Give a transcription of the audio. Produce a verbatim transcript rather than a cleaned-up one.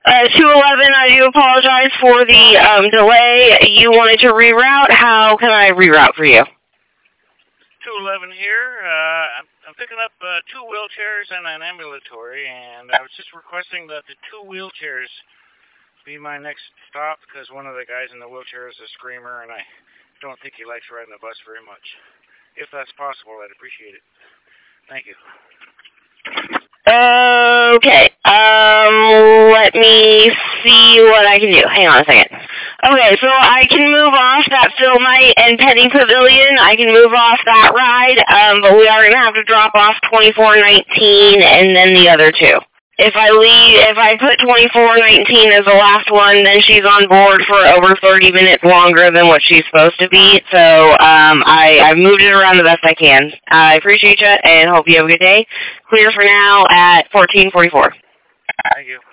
Uh, two eleven, I do apologize for the um, delay. You wanted to reroute. How can I reroute for you? two eleven here. Uh, I'm, I'm picking up uh, two wheelchairs and an ambulatory, and I was just requesting that the two wheelchairs be my next stop because one of the guys in the wheelchair is a screamer, and I don't think he likes riding the bus very much. If that's possible, I'd appreciate it. Thank you. Okay, um, let me see what I can do. Hang on a second. Okay, so I can move off that Phil Knight and Penny Pavilion. I can move off that ride, um, but we are going to have to drop off twenty-four nineteen and then the other two. If I leave, if I put twenty-four nineteen as the last one, then she's on board for over thirty minutes longer than what she's supposed to be. So um, I, I moved it around the best I can. I appreciate you and hope you have a good day. Clear for now at fourteen forty-four. Thank you.